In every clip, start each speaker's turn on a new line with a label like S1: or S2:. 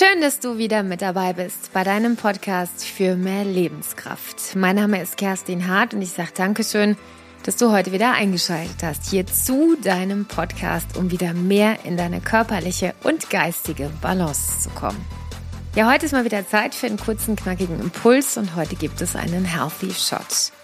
S1: Schön, dass du wieder mit dabei bist bei deinem Podcast für mehr Lebenskraft. Mein Name ist Kerstin Hart und ich sage Dankeschön, dass du heute wieder eingeschaltet hast, hier zu deinem Podcast, um wieder mehr in deine körperliche und geistige Balance zu kommen. Ja, heute ist mal wieder Zeit für einen kurzen, knackigen Impuls und heute gibt es einen Healthy Shot.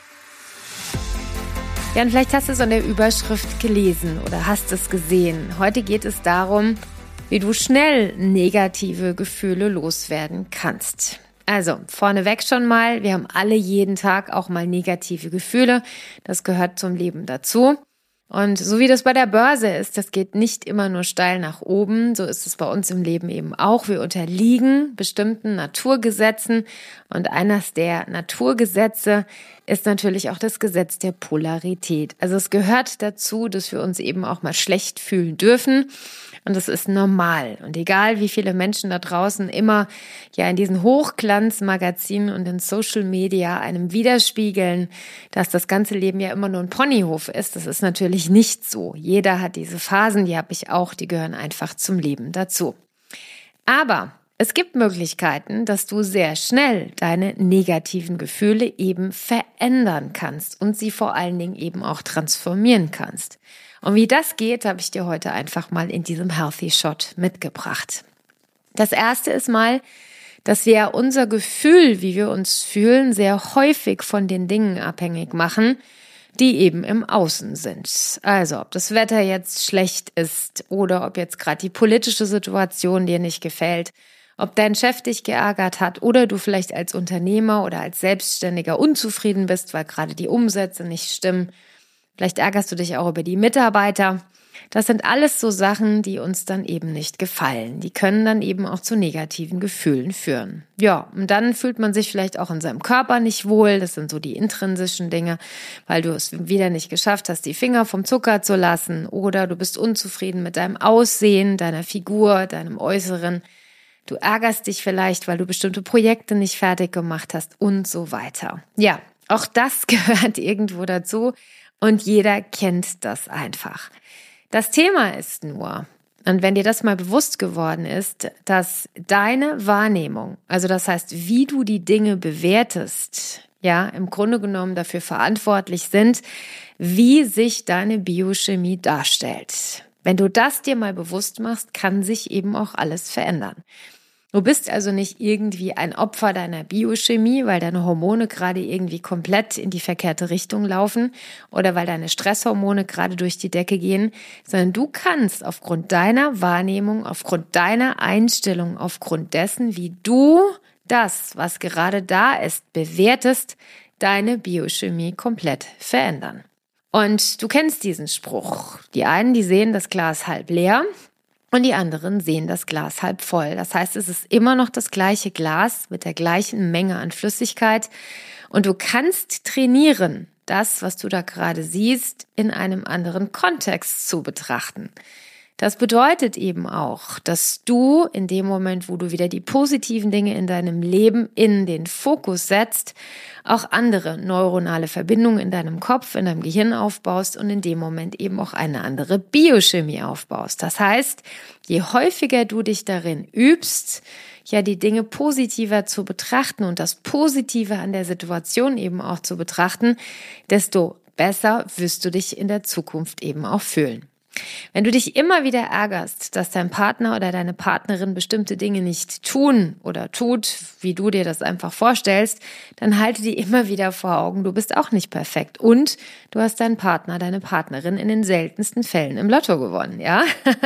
S1: Ja, und vielleicht hast du es in der Überschrift gelesen oder hast es gesehen. Heute geht es darum, wie du schnell negative Gefühle loswerden kannst. Also, vorneweg schon mal, wir haben alle jeden Tag auch mal negative Gefühle. Das gehört zum Leben dazu. Und so wie das bei der Börse ist, das geht nicht immer nur steil nach oben, so ist es bei uns im Leben eben auch. Wir unterliegen bestimmten Naturgesetzen und eines der Naturgesetze ist natürlich auch das Gesetz der Polarität. Also es gehört dazu, dass wir uns eben auch mal schlecht fühlen dürfen. Und das ist normal. Und egal, wie viele Menschen da draußen immer ja in diesen Hochglanzmagazinen und in Social Media einem widerspiegeln, dass das ganze Leben ja immer nur ein Ponyhof ist, das ist natürlich nicht so. Jeder hat diese Phasen, die habe ich auch, die gehören einfach zum Leben dazu. Aber es gibt Möglichkeiten, dass du sehr schnell deine negativen Gefühle eben verändern kannst und sie vor allen Dingen eben auch transformieren kannst. Und wie das geht, habe ich dir heute einfach mal in diesem Healthy Shot mitgebracht. Das erste ist mal, dass wir unser Gefühl, wie wir uns fühlen, sehr häufig von den Dingen abhängig machen, die eben im Außen sind. Also ob das Wetter jetzt schlecht ist oder ob jetzt gerade die politische Situation dir nicht gefällt, ob dein Chef dich geärgert hat oder du vielleicht als Unternehmer oder als Selbstständiger unzufrieden bist, weil gerade die Umsätze nicht stimmen. Vielleicht ärgerst du dich auch über die Mitarbeiter. Das sind alles so Sachen, die uns dann eben nicht gefallen. Die können dann eben auch zu negativen Gefühlen führen. Ja, und dann fühlt man sich vielleicht auch in seinem Körper nicht wohl. Das sind so die intrinsischen Dinge, weil du es wieder nicht geschafft hast, die Finger vom Zucker zu lassen. Oder du bist unzufrieden mit deinem Aussehen, deiner Figur, deinem Äußeren. Du ärgerst dich vielleicht, weil du bestimmte Projekte nicht fertig gemacht hast und so weiter. Ja, auch das gehört irgendwo dazu. Und jeder kennt das einfach. Das Thema ist nur, und wenn dir das mal bewusst geworden ist, dass deine Wahrnehmung, also das heißt, wie du die Dinge bewertest, ja, im Grunde genommen dafür verantwortlich sind, wie sich deine Biochemie darstellt. Wenn du das dir mal bewusst machst, kann sich eben auch alles verändern. Du bist also nicht irgendwie ein Opfer deiner Biochemie, weil deine Hormone gerade irgendwie komplett in die verkehrte Richtung laufen oder weil deine Stresshormone gerade durch die Decke gehen, sondern du kannst aufgrund deiner Wahrnehmung, aufgrund deiner Einstellung, aufgrund dessen, wie du das, was gerade da ist, bewertest, deine Biochemie komplett verändern. Und du kennst diesen Spruch. Die einen, die sehen das Glas halb leer. Und die anderen sehen das Glas halb voll. Das heißt, es ist immer noch das gleiche Glas mit der gleichen Menge an Flüssigkeit. Und du kannst trainieren, das, was du da gerade siehst, in einem anderen Kontext zu betrachten. Das bedeutet eben auch, dass du in dem Moment, wo du wieder die positiven Dinge in deinem Leben in den Fokus setzt, auch andere neuronale Verbindungen in deinem Kopf, in deinem Gehirn aufbaust und in dem Moment eben auch eine andere Biochemie aufbaust. Das heißt, je häufiger du dich darin übst, ja die Dinge positiver zu betrachten und das Positive an der Situation eben auch zu betrachten, desto besser wirst du dich in der Zukunft eben auch fühlen. Wenn du dich immer wieder ärgerst, dass dein Partner oder deine Partnerin bestimmte Dinge nicht tun oder tut, wie du dir das einfach vorstellst, dann halte dir immer wieder vor Augen, du bist auch nicht perfekt und du hast deinen Partner, deine Partnerin in den seltensten Fällen im Lotto gewonnen, ja?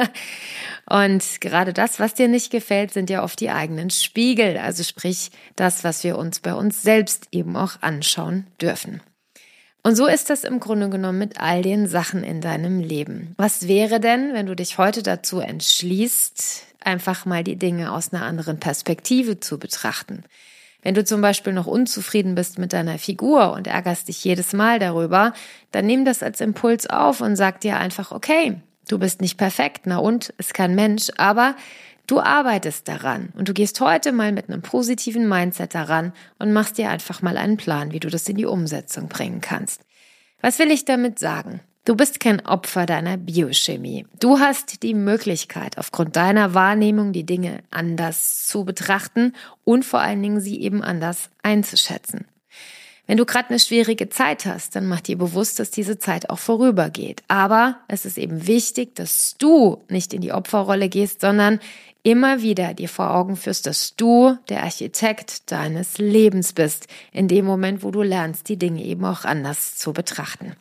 S1: Und gerade das, was dir nicht gefällt, sind ja oft die eigenen Spiegel, also sprich das, was wir uns bei uns selbst eben auch anschauen dürfen. Und so ist das im Grunde genommen mit all den Sachen in deinem Leben. Was wäre denn, wenn du dich heute dazu entschließt, einfach mal die Dinge aus einer anderen Perspektive zu betrachten? Wenn du zum Beispiel noch unzufrieden bist mit deiner Figur und ärgerst dich jedes Mal darüber, dann nimm das als Impuls auf und sag dir einfach, okay, du bist nicht perfekt, na und, ist kein Mensch, aber du arbeitest daran und du gehst heute mal mit einem positiven Mindset daran und machst dir einfach mal einen Plan, wie du das in die Umsetzung bringen kannst. Was will ich damit sagen? Du bist kein Opfer deiner Biochemie. Du hast die Möglichkeit, aufgrund deiner Wahrnehmung die Dinge anders zu betrachten und vor allen Dingen sie eben anders einzuschätzen. Wenn du gerade eine schwierige Zeit hast, dann mach dir bewusst, dass diese Zeit auch vorübergeht. Aber es ist eben wichtig, dass du nicht in die Opferrolle gehst, sondern immer wieder dir vor Augen führst, dass du der Architekt deines Lebens bist, in dem Moment, wo du lernst, die Dinge eben auch anders zu betrachten.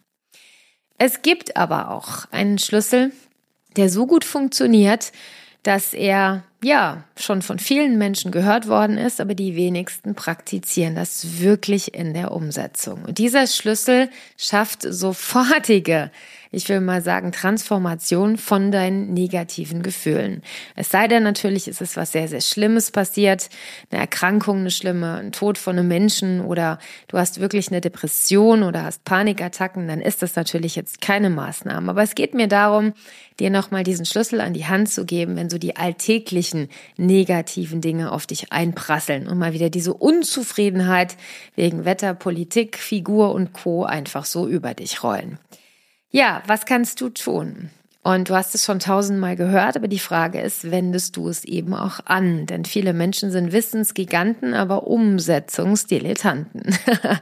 S1: Es gibt aber auch einen Schlüssel, der so gut funktioniert, dass er schon von vielen Menschen gehört worden ist, aber die wenigsten praktizieren das wirklich in der Umsetzung. Und dieser Schlüssel schafft sofortige, ich will mal sagen, Transformation von deinen negativen Gefühlen. Es sei denn natürlich, ist es was sehr, sehr Schlimmes passiert, eine Erkrankung, eine schlimme, ein Tod von einem Menschen oder du hast wirklich eine Depression oder hast Panikattacken, dann ist das natürlich jetzt keine Maßnahme. Aber es geht mir darum, dir nochmal diesen Schlüssel an die Hand zu geben, wenn so die alltäglichen negativen Dinge auf dich einprasseln und mal wieder diese Unzufriedenheit wegen Wetter, Politik, Figur und Co. einfach so über dich rollen. Ja, was kannst du tun? Und du hast es schon 1000-mal gehört, aber die Frage ist, wendest du es eben auch an? Denn viele Menschen sind Wissensgiganten, aber Umsetzungsdilettanten.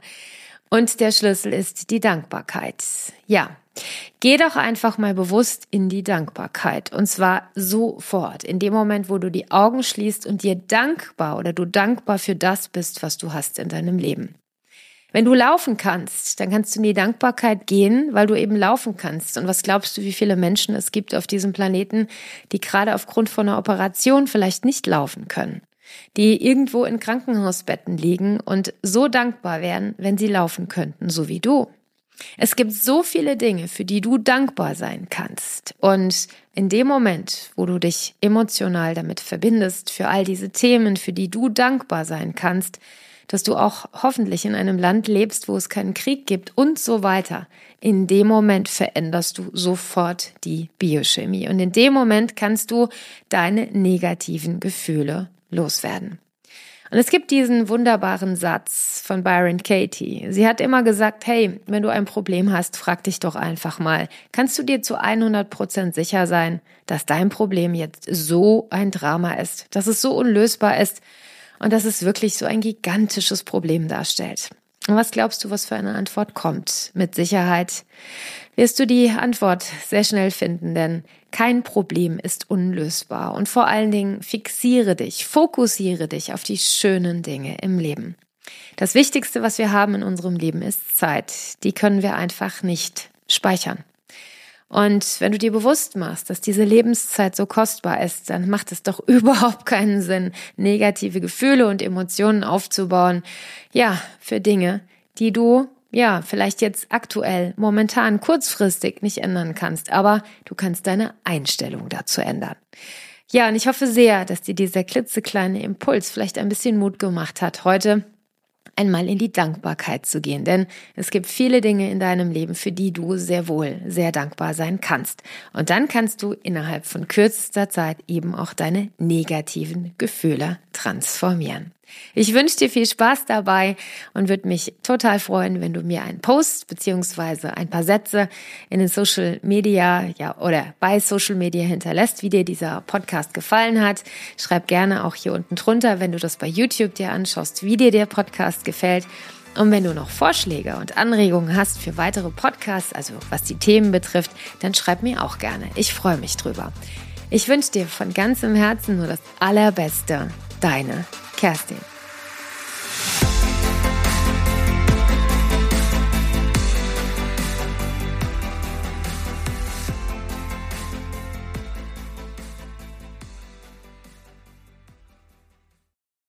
S1: Und der Schlüssel ist die Dankbarkeit. Ja, geh doch einfach mal bewusst in die Dankbarkeit. Und zwar sofort, in dem Moment, wo du die Augen schließt und dir du dankbar für das bist, was du hast in deinem Leben. Wenn du laufen kannst, dann kannst du in die Dankbarkeit gehen, weil du eben laufen kannst. Und was glaubst du, wie viele Menschen es gibt auf diesem Planeten, die gerade aufgrund von einer Operation vielleicht nicht laufen können, die irgendwo in Krankenhausbetten liegen und so dankbar wären, wenn sie laufen könnten, so wie du. Es gibt so viele Dinge, für die du dankbar sein kannst. Und in dem Moment, wo du dich emotional damit verbindest, für all diese Themen, für die du dankbar sein kannst, dass du auch hoffentlich in einem Land lebst, wo es keinen Krieg gibt und so weiter. In dem Moment veränderst du sofort die Biochemie. Und in dem Moment kannst du deine negativen Gefühle loswerden. Und es gibt diesen wunderbaren Satz von Byron Katie. Sie hat immer gesagt, hey, wenn du ein Problem hast, frag dich doch einfach mal, kannst du dir zu 100% sicher sein, dass dein Problem jetzt so ein Drama ist, dass es so unlösbar ist, und dass es wirklich so ein gigantisches Problem darstellt. Und was glaubst du, was für eine Antwort kommt? Mit Sicherheit wirst du die Antwort sehr schnell finden, denn kein Problem ist unlösbar. Und vor allen Dingen fokussiere dich auf die schönen Dinge im Leben. Das Wichtigste, was wir haben in unserem Leben, ist Zeit. Die können wir einfach nicht speichern. Und wenn du dir bewusst machst, dass diese Lebenszeit so kostbar ist, dann macht es doch überhaupt keinen Sinn, negative Gefühle und Emotionen aufzubauen, für Dinge, die du, vielleicht jetzt aktuell, momentan, kurzfristig nicht ändern kannst, aber du kannst deine Einstellung dazu ändern. Ja, und ich hoffe sehr, dass dir dieser klitzekleine Impuls vielleicht ein bisschen Mut gemacht hat, heute einmal in die Dankbarkeit zu gehen. Denn es gibt viele Dinge in deinem Leben, für die du sehr wohl sehr dankbar sein kannst. Und dann kannst du innerhalb von kürzester Zeit eben auch deine negativen Gefühle transformieren. Ich wünsche dir viel Spaß dabei und würde mich total freuen, wenn du mir einen Post beziehungsweise ein paar Sätze in den Social Media oder bei Social Media hinterlässt, wie dir dieser Podcast gefallen hat. Schreib gerne auch hier unten drunter, wenn du das bei YouTube dir anschaust, wie dir der Podcast gefällt. Und wenn du noch Vorschläge und Anregungen hast für weitere Podcasts, also was die Themen betrifft, dann schreib mir auch gerne. Ich freue mich drüber. Ich wünsche dir von ganzem Herzen nur das Allerbeste. Deine Kerstin.